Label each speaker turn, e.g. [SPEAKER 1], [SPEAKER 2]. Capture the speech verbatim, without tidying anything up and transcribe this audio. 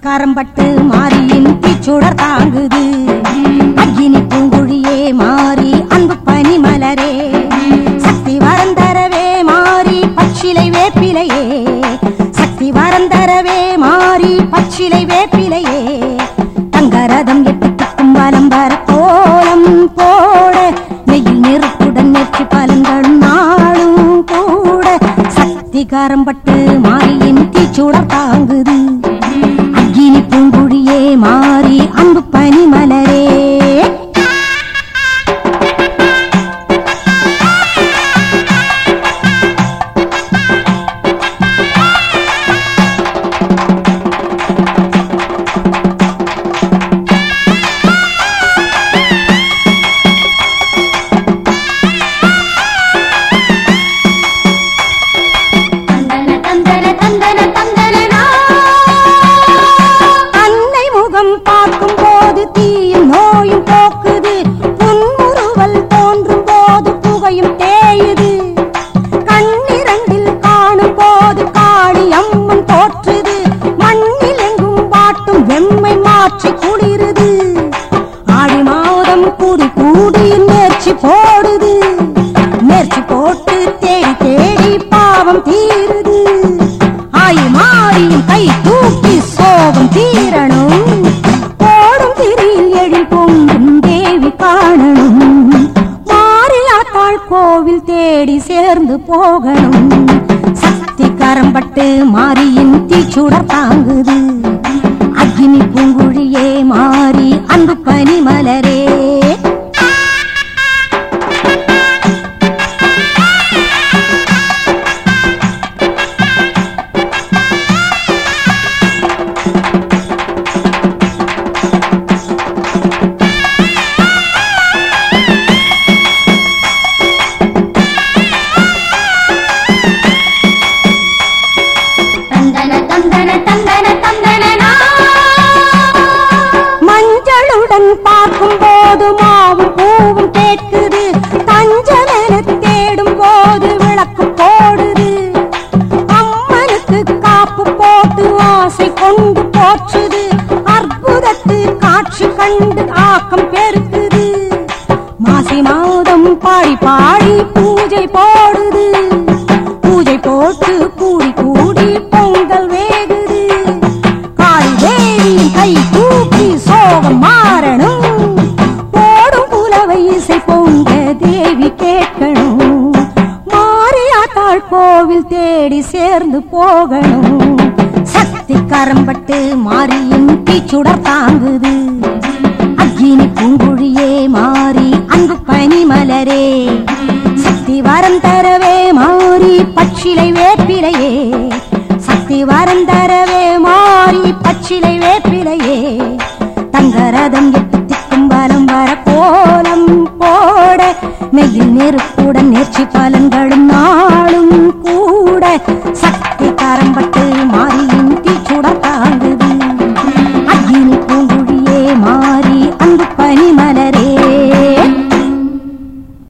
[SPEAKER 1] கரம்பட்டு மாறியின் தீச்சுடர் தாங்குது. அக்கினி பூங்குழியே மாறி அன்பு பனி மலரே, சக்தி வரந்தரவே மாறி பச்சிலை வேப்பிலையே, சக்தி வரந்தரவே மாறி பச்சிலை வேப்பிலையே, தங்கரதம் எட்டு திக்கும் வலம் வர கோலம் போட, நெய்யில் நெருப்புடன் நெற்றி பலன்களும் நாளும் கூட, சக்தி கரம்பட்டு மாறியின் தீச்சுடர் தாங்குது. அக்கினி பூங்குழியே மாறி அன்பு பனி மலரே. பார்க்கும் போது தீயும் நோயும் போக்குது, புன்முறுவல் தோன்றும் போது புகையும் தேயுது, கண்ணிரண்டில் காணும் போது காளி அம்மன் தோற்றுது, மண்ணில் எங்கும் பாட்டும் வெம்மை மாற்றி குளிருது, ஆடி மாதம் கூடி கூடி நேர்ச்சி போடுது, நேர்ச்சி போட்டு தேடி தேடி பாவம் தீருது, ஆயி மாறியும் கை தூக்கி சோகம் தீரணும், கோவில் தேடி சேர்ந்து போகணும், சக்தி கரம்பட்டு மாறியின் தீச்சுடர் தாங்குது. அக்கினி பூங்குழியே மாறி அன்பு பனி மலரே. மஞ்சளுடன் பார்க்கும் போது மாவும் பூவும் கேட்குது, தஞ்சமென தேடும் போது விளக்கு போடுது, அம்மனுக்கு காப்பு போட்டு ஆசை கொண்டு போற்றுது, அற்புதத்து காட்சி கண்டு ஆக்கம் பெருக்குது, மாசி மாதம் பாடி பாடி பூஜை போடுது, பூஜை போட்டு கூடி கூடி பொங்கல் வேகுது, காளி தேவி கை தூக்கி சோகம் மாறணும், போடும் புலவை இசை பொங்க தேவி கேட்கணும், மாரியாத்தாள் கோவில் தேடி சேர்ந்து போகணும், சக்தி கரம்பட்டு மாறியின் தீச்சுடர் தாங்குது. அக்கினி பூங்குழியே மாறி அன்பு பனி மலரே, சக்தி வரம் தரவே மாறி பச்சிலை வேப்பிலையே, சக்தி வரம் தரவே மாறி பச்சிலை வேப்பிலையே, தங்கரதம் எட்டு திக்கும் வலம் வர கோலம் போட, நெய்யில் நெருப்பு